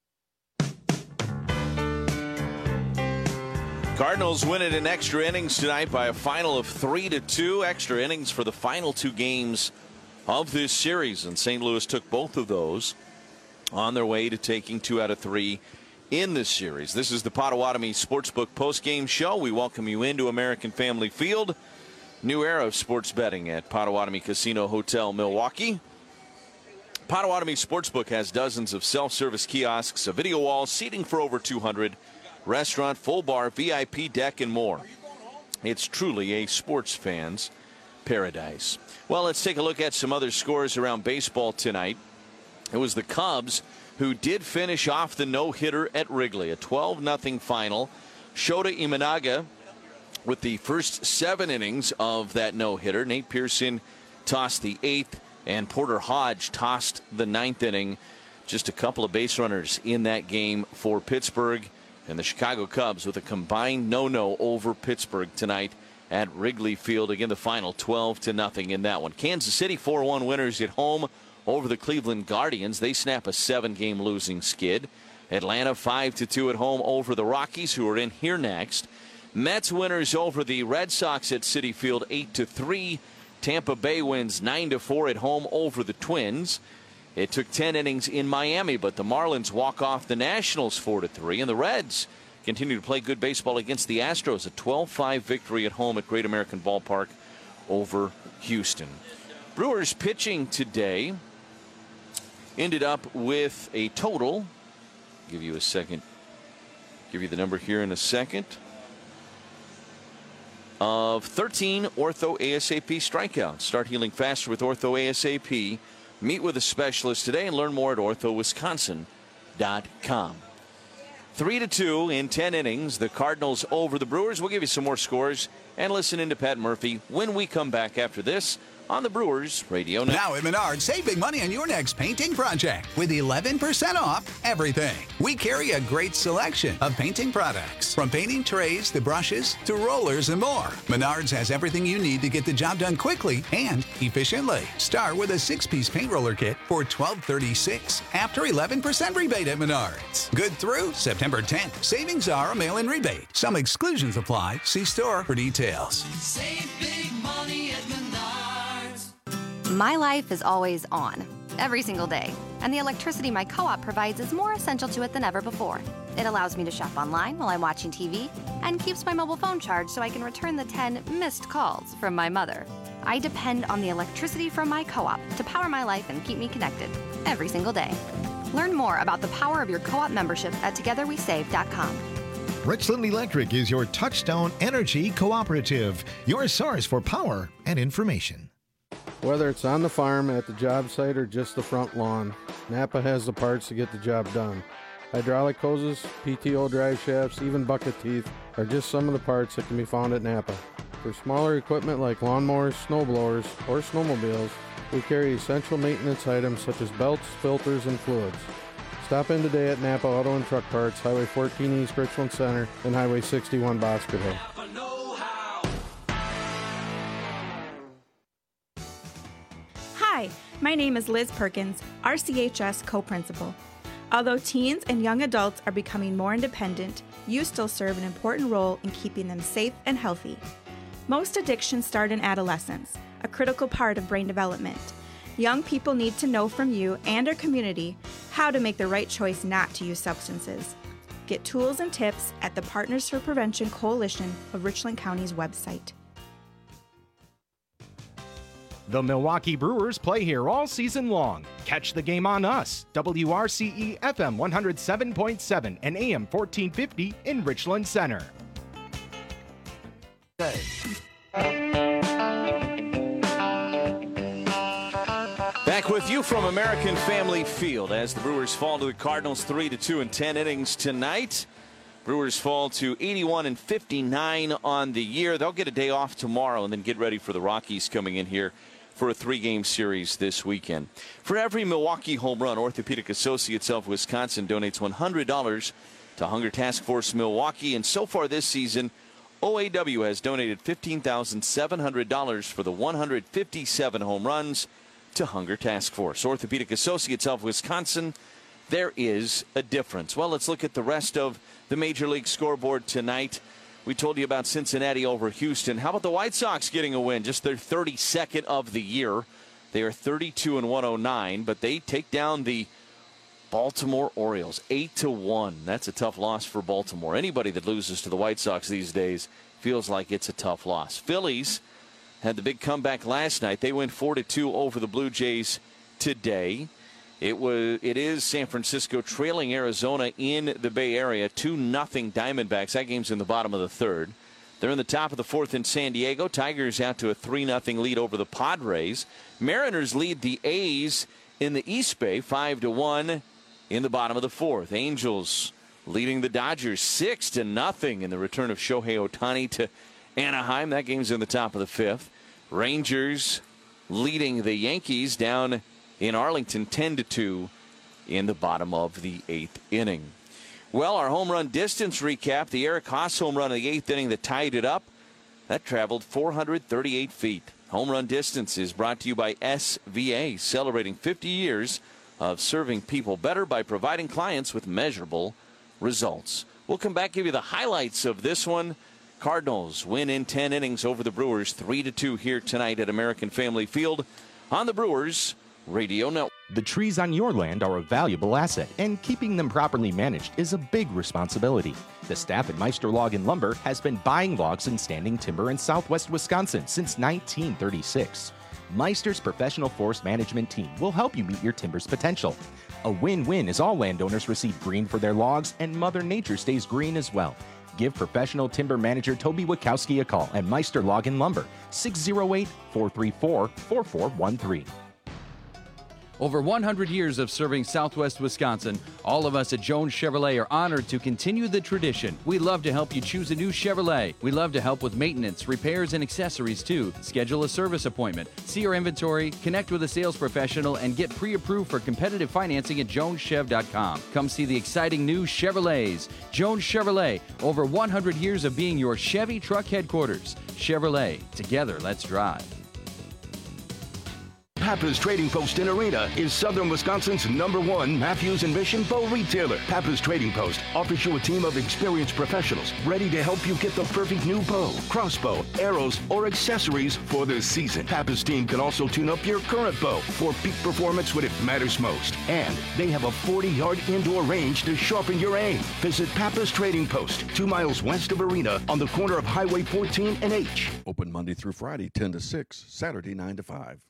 Cardinals win it in extra innings tonight by a final of 3-2. Extra innings for the final two games of this series, and St. Louis took both of those on their way to taking 2 out of 3 in this series. This is the Potawatomi Sportsbook postgame show. We welcome you into American Family Field. New era of sports betting at Potawatomi Casino Hotel, Milwaukee. Potawatomi Sportsbook has dozens of self-service kiosks, a video wall, seating for over 200, restaurant, full bar, VIP deck, and more. It's truly a sports fan's paradise. Well, let's take a look at some other scores around baseball tonight. It was the Cubs who did finish off the no-hitter at Wrigley, a 12-0 final. Shota Imanaga with the first 7 innings of that no-hitter. Nate Pearson tossed the 8th, and Porter Hodge tossed the 9th inning. Just a couple of base runners in that game for Pittsburgh. And the Chicago Cubs with a combined no-no over Pittsburgh tonight at Wrigley Field. Again, the final 12-0 in that one. Kansas City 4-1 winners at home over the Cleveland Guardians. They snap a 7-game losing skid. Atlanta 5-2 at home over the Rockies, who are in here next. Mets winners over the Red Sox at Citi Field 8-3. Tampa Bay wins 9-4 at home over the Twins. It took 10 innings in Miami, but the Marlins walk off the Nationals 4-3, and the Reds continue to play good baseball against the Astros. A 12-5 victory at home at Great American Ballpark over Houston. Brewers pitching today ended up with a total, give you a second, give you the number here in a second, of 13 Ortho ASAP strikeouts. Start healing faster with Ortho ASAP. Meet with a specialist today and learn more at orthowisconsin.com. 3-2 in 10 innings. The Cardinals over the Brewers. We'll give you some more scores and listen in to Pat Murphy when we come back after this on the Brewers Radio Network. Now at Menards, save big money on your next painting project with 11% off everything. We carry a great selection of painting products, from painting trays to brushes to rollers and more. Menards has everything you need to get the job done quickly and efficiently. Start with a 6-piece paint roller kit for $12.36 after 11% rebate at Menards. Good through September 10th. Savings are a mail-in rebate. Some exclusions apply. See store for details. Save big money at Menards. My life is always on, every single day, and the electricity my co-op provides is more essential to it than ever before. It allows me to shop online while I'm watching TV and keeps my mobile phone charged so I can return the 10 missed calls from my mother. I depend on the electricity from my co-op to power my life and keep me connected every single day. Learn more about the power of your co-op membership at togetherwesave.com. Richland Electric is your Touchstone Energy Cooperative, your source for power and information. Whether it's on the farm, at the job site, or just the front lawn, Napa has the parts to get the job done. Hydraulic hoses, PTO drive shafts, even bucket teeth are just some of the parts that can be found at Napa. For smaller equipment like lawnmowers, snowblowers, or snowmobiles, we carry essential maintenance items such as belts, filters, and fluids. Stop in today at Napa Auto and Truck Parts, Highway 14 East Richland Center, and Highway 61 Bosqueville. Hi, my name is Liz Perkins, RCHS co-principal. Although teens and young adults are becoming more independent, you still serve an important role in keeping them safe and healthy. Most addictions start in adolescence, a critical part of brain development. Young people need to know from you and our community how to make the right choice not to use substances. Get tools and tips at the Partners for Prevention Coalition of Richland County's website. The Milwaukee Brewers play here all season long. Catch the game on us, WRCE FM 107.7 and AM 1450 in Richland Center. Back with you from American Family Field as the Brewers fall to the Cardinals 3-2 in 10 innings tonight. Brewers fall to 81-59 on the year. They'll get a day off tomorrow and then get ready for the Rockies coming in here for a 3-game series this weekend. For every Milwaukee home run, Orthopedic Associates of Wisconsin donates $100 to Hunger Task Force Milwaukee. And so far this season, OAW has donated $15,700 for the 157 home runs to Hunger Task Force. Orthopedic Associates of Wisconsin, there is a difference. Well, let's look at the rest of the Major League scoreboard tonight. We told you about Cincinnati over Houston. How about the White Sox getting a win? Just their 32nd of the year. They are 32-109, but they take down the Baltimore Orioles 8-1. That's a tough loss for Baltimore. Anybody that loses to the White Sox these days feels like it's a tough loss. Phillies had the big comeback last night. They went 4-2 over the Blue Jays today. It is San Francisco trailing Arizona in the Bay Area 2-0 Diamondbacks. That game's in the bottom of the third. They're in the top of the fourth in San Diego. Tigers out to a 3-0 lead over the Padres. Mariners lead the A's in the East Bay 5-1 in the bottom of the fourth. Angels leading the Dodgers 6-0 in the return of Shohei Ohtani to Anaheim. That game's in the top of the fifth. Rangers leading the Yankees down in Arlington 10-2 in the bottom of the eighth inning. Well, our home run distance recap. The Eric Haas home run in the eighth inning that tied it up. That traveled 438 feet. Home run distance is brought to you by SVA, celebrating 50 years of serving people better by providing clients with measurable results. We'll come back, give you the highlights of this one. Cardinals win in 10 innings over the Brewers 3-2 here tonight at American Family Field on the Brewers Radio Network. The trees on your land are a valuable asset, and keeping them properly managed is a big responsibility. The staff at Meister Log and Lumber has been buying logs and standing timber in southwest Wisconsin since 1936. Meister's professional forest management team will help you meet your timber's potential. A win-win as all landowners receive green for their logs and Mother Nature stays green as well. Give professional timber manager Toby Wachowski a call at Meister Log and Lumber, 608-434-4413. Over 100 years of serving Southwest Wisconsin, all of us at Jones Chevrolet are honored to continue the tradition. We love to help you choose a new Chevrolet. We love to help with maintenance, repairs, and accessories too. Schedule a service appointment, see our inventory, connect with a sales professional, and get pre-approved for competitive financing at joneschev.com. Come see the exciting new Chevrolets. Jones Chevrolet, over 100 years of being your Chevy truck headquarters. Chevrolet, together let's drive. Pappas Trading Post in Arena is Southern Wisconsin's #1 Matthews and Mission bow retailer. Pappas Trading Post offers you a team of experienced professionals ready to help you get the perfect new bow, crossbow, arrows, or accessories for this season. Pappas team can also tune up your current bow for peak performance when it matters most. And they have a 40-yard indoor range to sharpen your aim. Visit Pappas Trading Post, 2 miles west of Arena on the corner of Highway 14 and H. Open Monday through Friday, 10 to 6, Saturday, 9 to 5.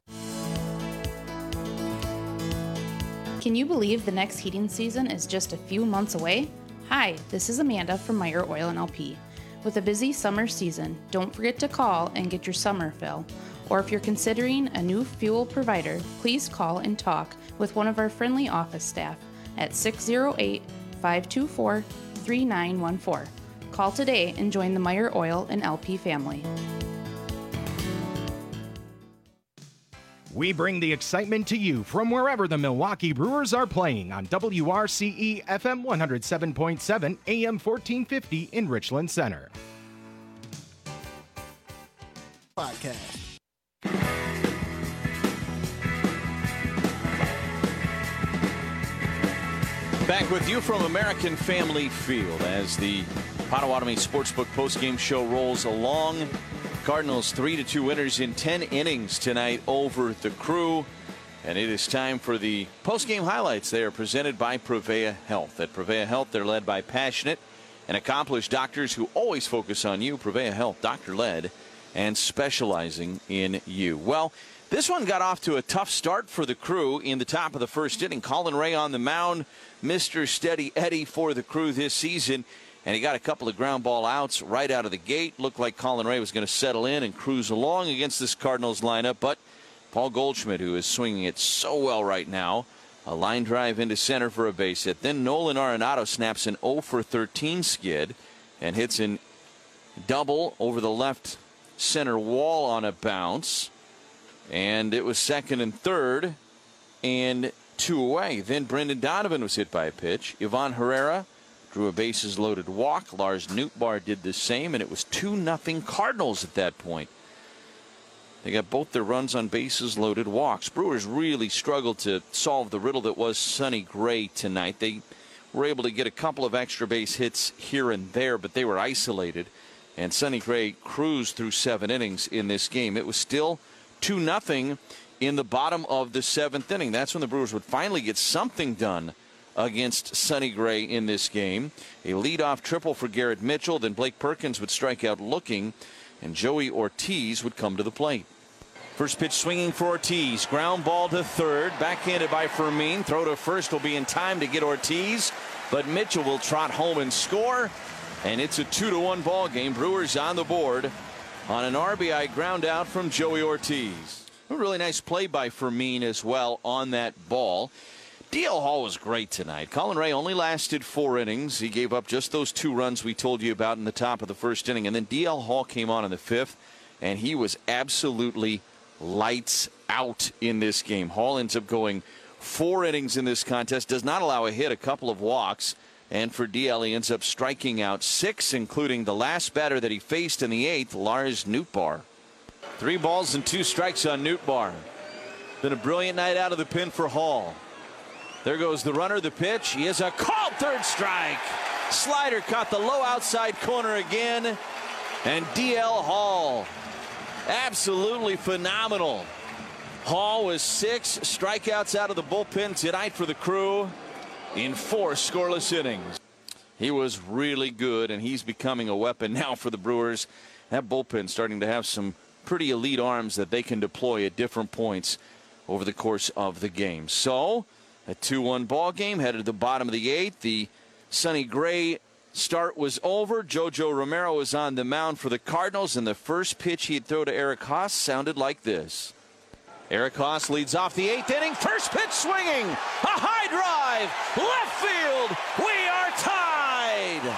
Can you believe the next heating season is just a few months away? Hi, this is Amanda from Meyer Oil and LP. With a busy summer season, don't forget to call and get your summer fill. Or if you're considering a new fuel provider, please call and talk with one of our friendly office staff at 608-524-3914. Call today and join the Meyer Oil and LP family. We bring the excitement to you from wherever the Milwaukee Brewers are playing on WRCE FM 107.7 AM 1450 in Richland Center. Podcast. Back with you from American Family Field as the Potawatomi Sportsbook postgame show rolls along. Cardinals 3-2 winners in 10 innings tonight over the Crew. And it is time for the postgame highlights. They are presented by Prevea Health. At Prevea Health, they're led by passionate and accomplished doctors who always focus on you. Prevea Health, doctor-led and specializing in you. Well, this one got off to a tough start for the Crew in the top of the first inning. Colin Ray on the mound, Mr. Steady Eddie for the Crew this season. And he got a couple of ground ball outs right out of the gate. Looked like Colin Ray was going to settle in and cruise along against this Cardinals lineup. But Paul Goldschmidt, who is swinging it so well right now, a line drive into center for a base hit. Then Nolan Arenado snaps an 0-for-13 skid and hits a double over the left center wall on a bounce. And it was second and third and 2 away. Then Brendan Donovan was hit by a pitch. Ivan Herrera drew a bases-loaded walk. Lars Nootbaar did the same, and it was 2-0 Cardinals at that point. They got both their runs on bases-loaded walks. Brewers really struggled to solve the riddle that was Sonny Gray tonight. They were able to get a couple of extra base hits here and there, but they were isolated. And Sonny Gray cruised through 7 innings in this game. It was still 2-0 in the bottom of the 7th inning. That's when the Brewers would finally get something done against Sonny Gray in this game. A leadoff triple for Garrett Mitchell. Then Blake Perkins would strike out looking, and Joey Ortiz would come to the plate. First pitch swinging for Ortiz. Ground ball to third. Backhanded by Fermin. Throw to first will be in time to get Ortiz, but Mitchell will trot home and score. And it's a 2-1 ball game. Brewers on the board on an RBI ground out from Joey Ortiz. A really nice play by Fermin as well on that ball. D.L. Hall was great tonight. Colin Ray only lasted 4 innings. He gave up just those 2 runs we told you about in the top of the first inning. And then D.L. Hall came on in the 5th, and he was absolutely lights out in this game. Hall ends up going 4 innings in this contest, does not allow a hit, a couple of walks. And for DL, he ends up striking out 6, including the last batter that he faced in the 8th, Lars Nootbaar. 3 balls and 2 strikes on Nootbaar. Been a brilliant night out of the pen for Hall. There goes the runner, the pitch. He has a called 3rd strike. Slider caught the low outside corner again. And D.L. Hall, absolutely phenomenal. Hall was 6 strikeouts out of the bullpen tonight for the Crew in 4 scoreless innings. He was really good, and he's becoming a weapon now for the Brewers. That bullpen starting to have some pretty elite arms that they can deploy at different points over the course of the game. So a 2-1 ball game headed to the bottom of the 8th. The Sonny Gray start was over. JoJo Romero was on the mound for the Cardinals, and the first pitch he'd throw to Eric Haas sounded like this. Eric Haas leads off the 8th inning. First pitch swinging. A high drive. Left field. We are tied.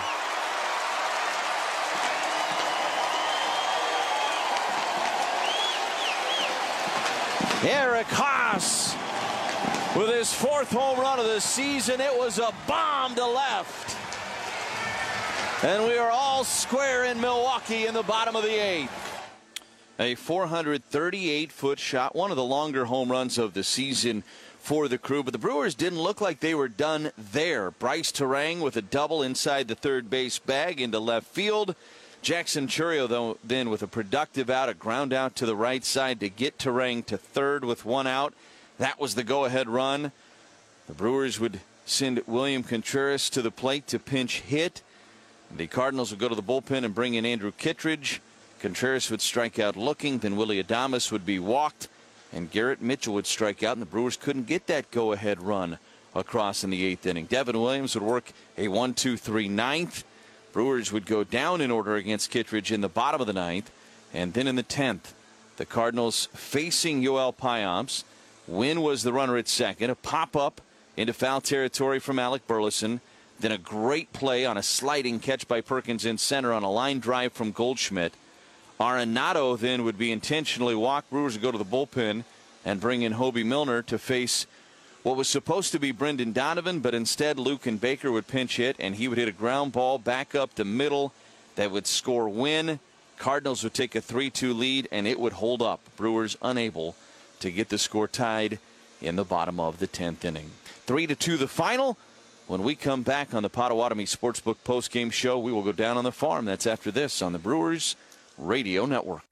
Eric Haas with his 4th home run of the season. It was a bomb to left. And we are all square in Milwaukee in the bottom of the 8th. A 438-foot shot, one of the longer home runs of the season for the Crew. But the Brewers didn't look like they were done there. Bryce Terang with a double inside the third base bag into left field. Jackson Chourio, though, then with a productive out, a ground out to the right side to get Terang to third with 1 out. That was the go-ahead run. The Brewers would send William Contreras to the plate to pinch hit. The Cardinals would go to the bullpen and bring in Andrew Kittredge. Contreras would strike out looking. Then Willie Adames would be walked. And Garrett Mitchell would strike out. And the Brewers couldn't get that go-ahead run across in the 8th inning. Devin Williams would work a 1-2-3 9th. Brewers would go down in order against Kittredge in the bottom of the 9th. And then in the 10th, the Cardinals facing Yoel Payamps. Wynn was the runner at second. A pop-up into foul territory from Alec Burleson. Then a great play on a sliding catch by Perkins in center on a line drive from Goldschmidt. Arenado then would be intentionally walked. Brewers would go to the bullpen and bring in Hobie Milner to face what was supposed to be Brendan Donovan, but instead Lucan Baker would pinch hit, and he would hit a ground ball back up the middle that would score win. Cardinals would take a 3-2 lead, and it would hold up. Brewers unable to get the score tied in the bottom of the 10th inning. 3-2 the final. When we come back on the Potawatomi Sportsbook postgame show, we will go down on the farm. That's after this on the Brewers Radio Network.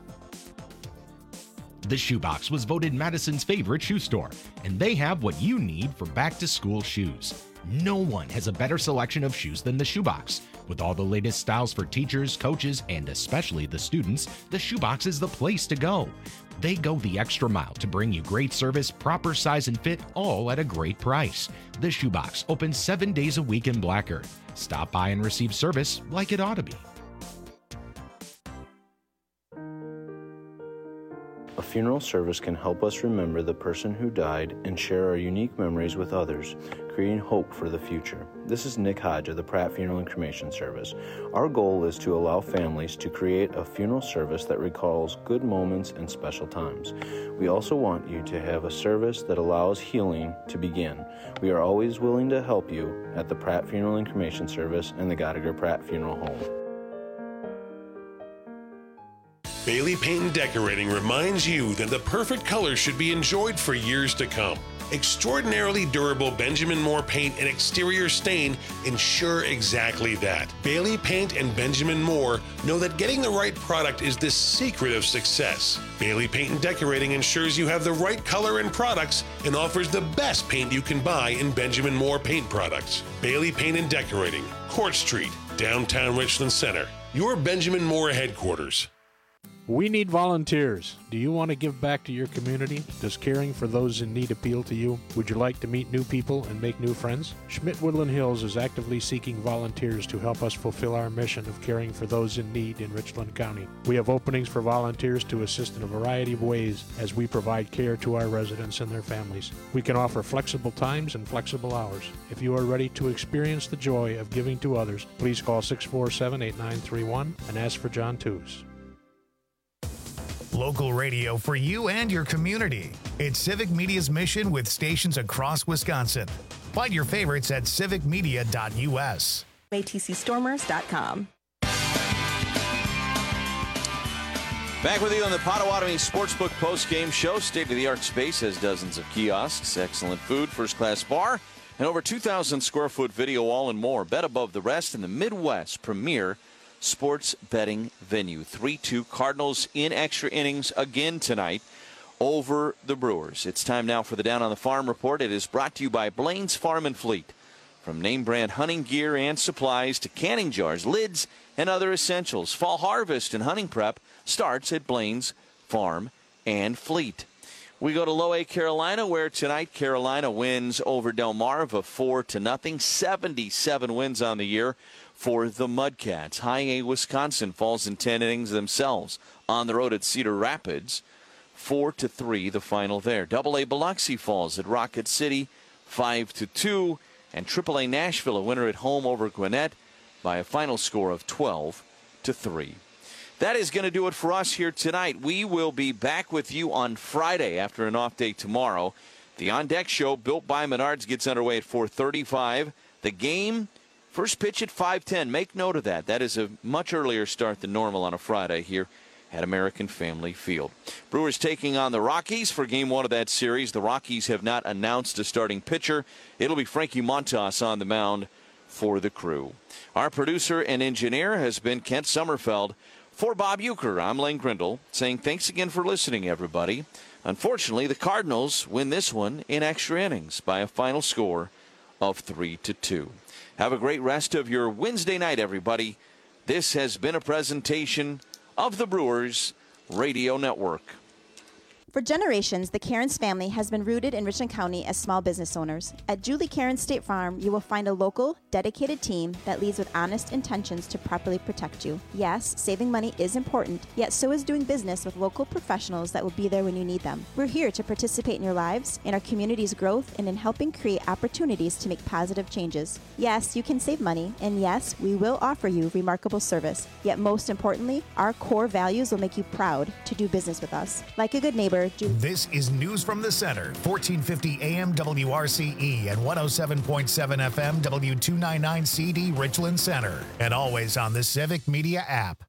The Shoebox was voted Madison's favorite shoe store, and they have what you need for back-to-school shoes. No one has a better selection of shoes than the Shoebox. With all the latest styles for teachers, coaches, and especially the students, the Shoebox is the place to go. They go the extra mile to bring you great service, proper size and fit, all at a great price. The Shoebox opens 7 days a week in Black Earth. Stop by and receive service like it ought to be. A funeral service can help us remember the person who died and share our unique memories with others, creating hope for the future. This is Nick Hodge of the Pratt Funeral and Cremation Service. Our goal is to allow families to create a funeral service that recalls good moments and special times. We also want you to have a service that allows healing to begin. We are always willing to help you at the Pratt Funeral and Cremation Service and the Gottiger Pratt Funeral Home. Bailey Paint and Decorating reminds you that the perfect color should be enjoyed for years to come. Extraordinarily durable Benjamin Moore paint and exterior stain ensure exactly that. Bailey Paint and Benjamin Moore know that getting the right product is the secret of success. Bailey Paint and Decorating ensures you have the right color and products and offers the best paint you can buy in Benjamin Moore paint products. Bailey Paint and Decorating, Court Street, downtown Richland Center. Your Benjamin Moore headquarters. We need volunteers. Do you want to give back to your community? Does caring for those in need appeal to you? Would you like to meet new people and make new friends? Schmidt Woodland Hills is actively seeking volunteers to help us fulfill our mission of caring for those in need in Richland County. We have openings for volunteers to assist in a variety of ways as we provide care to our residents and their families. We can offer flexible times and flexible hours. If you are ready to experience the joy of giving to others, please call 647-8931 and ask for John Tews. Local radio for you and your community. It's Civic Media's mission with stations across Wisconsin. Find your favorites at civicmedia.us. ATCStormers.com. Back with you on the Potawatomi Sportsbook postgame show. State-of-the-art space has dozens of kiosks, excellent food, first-class bar, and over 2,000 square foot video wall and more. Bet above the rest in the Midwest premier sports betting venue. 3-2 Cardinals in extra innings again tonight over the Brewers. It's time now for the Down on the Farm report. It is brought to you by Blaine's Farm and Fleet. From name brand hunting gear and supplies to canning jars, lids, and other essentials, fall harvest and hunting prep starts at Blaine's Farm and Fleet. We go to Low A, Carolina, where tonight Carolina wins over Delmarva 4-0. 77 wins on the year for the Mudcats. High A, Wisconsin falls in 10 innings themselves on the road at Cedar Rapids. 4-3 the final there. Double A, Biloxi falls at Rocket City 5-2. And Triple A, Nashville, a winner at home over Gwinnett by a final score of 12-3. That is going to do it for us here tonight. We will be back with you on Friday after an off day tomorrow. The On Deck Show, built by Menards, gets underway at 4:35. The game, first pitch at 5:10. Make note of that. That is a much earlier start than normal on a Friday here at American Family Field. Brewers taking on the Rockies for Game 1 of that series. The Rockies have not announced a starting pitcher. It'll be Frankie Montas on the mound for the Crew. Our producer and engineer has been Kent Sommerfeld. For Bob Uecker, I'm Lane Grindle, saying thanks again for listening, everybody. Unfortunately, the Cardinals win this one in extra innings by a final score of 3-2. Have a great rest of your Wednesday night, everybody. This has been a presentation of the Brewers Radio Network. For generations, the Cairns family has been rooted in Richland County as small business owners. At Julie Cairns State Farm, you will find a local, dedicated team that leads with honest intentions to properly protect you. Yes, saving money is important, yet so is doing business with local professionals that will be there when you need them. We're here to participate in your lives, in our community's growth, and in helping create opportunities to make positive changes. Yes, you can save money, and yes, we will offer you remarkable service. Yet most importantly, our core values will make you proud to do business with us. Like a good neighbor, Denver. This is News from the Center, 1450 AM WRCE and 107.7 FM W299CD Richland Center, and always on the Civic Media app.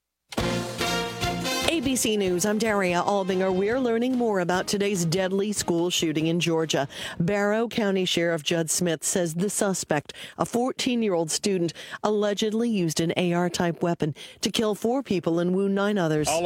ABC News, I'm Daria Albinger. We're learning more about today's deadly school shooting in Georgia. Barrow County Sheriff Judd Smith says the suspect, a 14-year-old student, allegedly used an AR-type weapon to kill 4 people and wound 9 others.